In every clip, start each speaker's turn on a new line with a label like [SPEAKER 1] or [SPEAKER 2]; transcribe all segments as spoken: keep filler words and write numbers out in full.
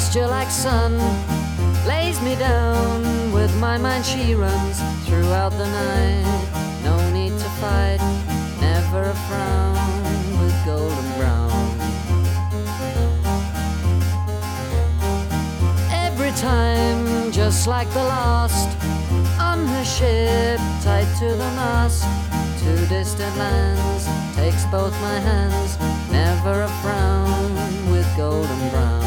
[SPEAKER 1] moisture like sun lays me down. With my mind she runs throughout the night. No need to fight, never a frown, with golden brown. Every time, just like the last, on her ship, tied to the mast, to distant lands, takes both my hands, never a frown, with golden brown.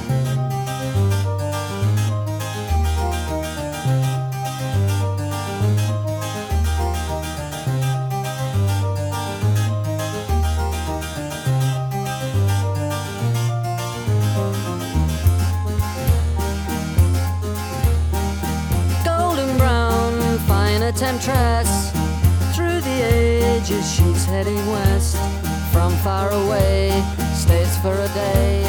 [SPEAKER 1] Temptress, through the ages she's heading west. From far away, stays for a day,